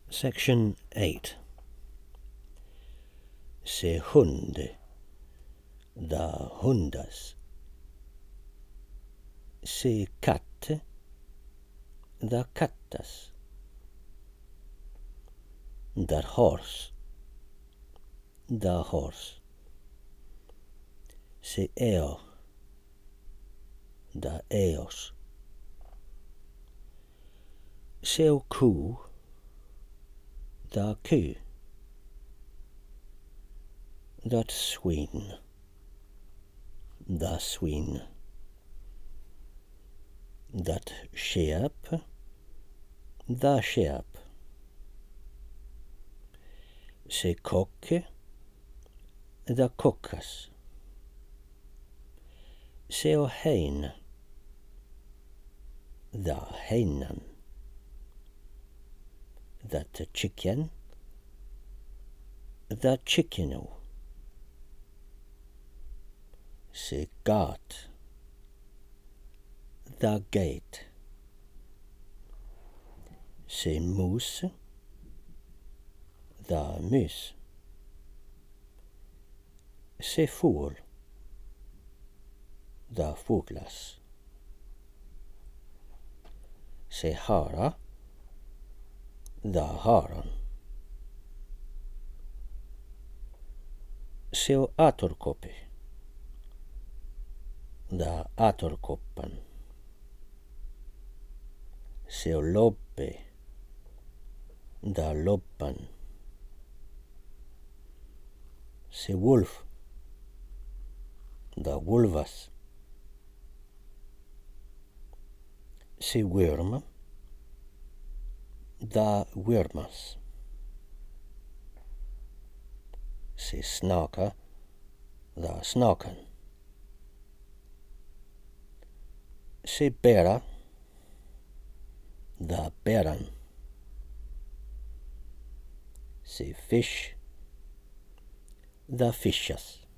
Section 8. Se hunde, da hundas. Se katte, da kattas. Der horse, da horse. Se eo, da eos. Se ku, da ku. Dat swin, da swin. Dat sheep, da sheep. Se kokke, da kokkas. Se hein, da heinen. That chicken, da chickeno. Se gat, da gate. Se mus, da mus. Se fål, da fåglas. Se hara, da haran. Se atorkopi, da atorkoppan. Se lobbe, da lobban. Se wolf, da wolvas. Se worm, da wormas. Se snaka, da snakan. Se bära, da bäran. Se fish, da fishas.